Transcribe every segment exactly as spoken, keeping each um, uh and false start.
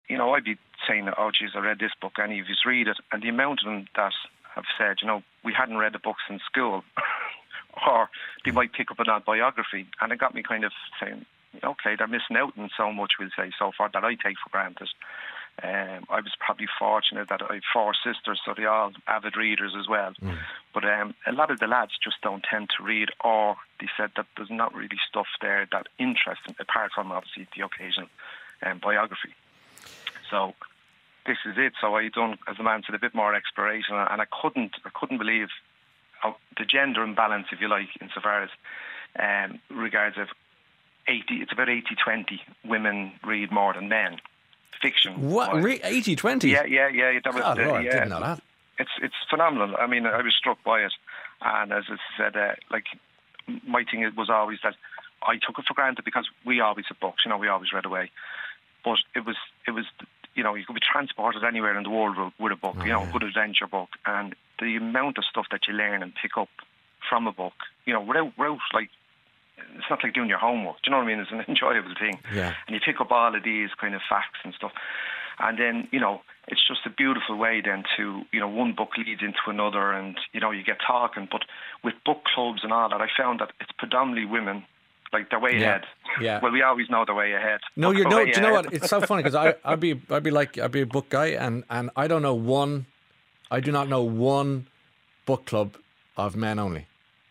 you know, I'd be saying, oh, geez, I read this book, any of you read it. And the amount of them that have said, you know, we hadn't read the books in school, or they might pick up an autobiography. And it got me kind of saying, okay, they're missing out on so much, we'll say, so far, that I take for granted. Um, I was probably fortunate that I have four sisters, so they're all avid readers as well. Mm. But um, a lot of the lads just don't tend to read, or they said that there's not really stuff there that interests them, apart from obviously the occasional um, biography. So this is it. So I done, as the man said, a bit more exploration, and I couldn't, I couldn't believe how the gender imbalance, if you like, insofar as um, regards of eighty. It's about eighty twenty. Women read more than men. Fiction. What? eighty twenty? Yeah, yeah, yeah. That was, God, uh, Lord, yeah. didn't know that. It's it's phenomenal. I mean, I was struck by it, and as I said, uh, like my thing was always that I took it for granted because we always had books. You know, we always read away. But it was it was you know, you could be transported anywhere in the world with, with a book. Oh, you know, a yeah. good adventure book, and the amount of stuff that you learn and pick up from a book. You know, without without like. It's not like doing your homework. Do you know what I mean? It's an enjoyable thing. Yeah. And you pick up all of these kind of facts and stuff. And then, you know, it's just a beautiful way then to, you know, one book leads into another and, you know, you get talking. But with book clubs and all that, I found that it's predominantly women. Like, they're way yeah. ahead. Yeah. Well, we always know they're way ahead. No, you know, do you know what? It's so funny because I, I'd be, I'd be like, I'd be a book guy, and, and I don't know one, I do not know one book club of men only.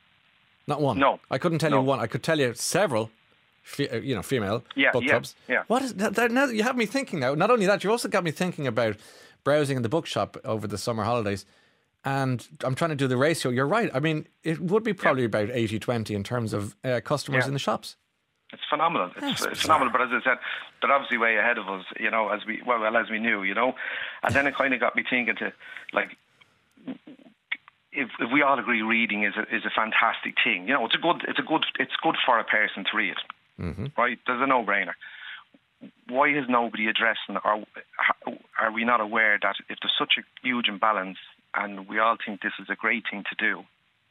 Not one. No, I couldn't tell no. you one. I could tell you several, fe- you know, female yeah, book yeah, clubs. Yeah. What is that? Now you have me thinking. Now, not only that, you also got me thinking about browsing in the bookshop over the summer holidays, and I'm trying to do the ratio. You're right. I mean, it would be probably yeah. about eighty twenty in terms of uh, customers yeah. in the shops. It's phenomenal. It's, it's phenomenal. But as I said, they're obviously way ahead of us. You know, as we well, well as we knew. You know, and then it kind of got me thinking to like. If, if we all agree reading is a, is a fantastic thing, you know, it's a good, it's a good, it's good for a person to read, mm-hmm. right? There's a no-brainer. Why is nobody addressing, or are we not aware that if there's such a huge imbalance, and we all think this is a great thing to do,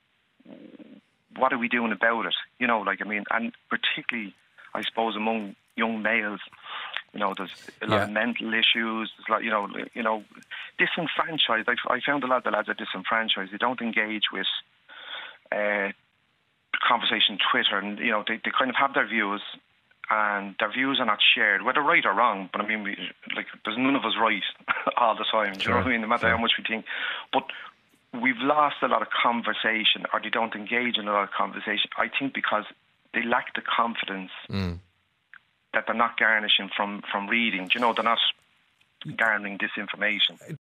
what are we doing about it? You know, like I mean, and particularly, I suppose among young males. You know, there's a lot yeah. of mental issues. There's a lot, you know, you know, disenfranchised. I, I found a lot of the lads are disenfranchised. They don't engage with uh, conversation, Twitter, and you know, they, they kind of have their views, and their views are not shared, whether right or wrong. But I mean, we, like, there's none of us right all the time. Do you sure. know what I mean? No matter sure. how much we think, but we've lost a lot of conversation, or they don't engage in a lot of conversation. I think because they lack the confidence. Mm. That they're not garnishing from, from reading. Do you know, they're not garnering disinformation.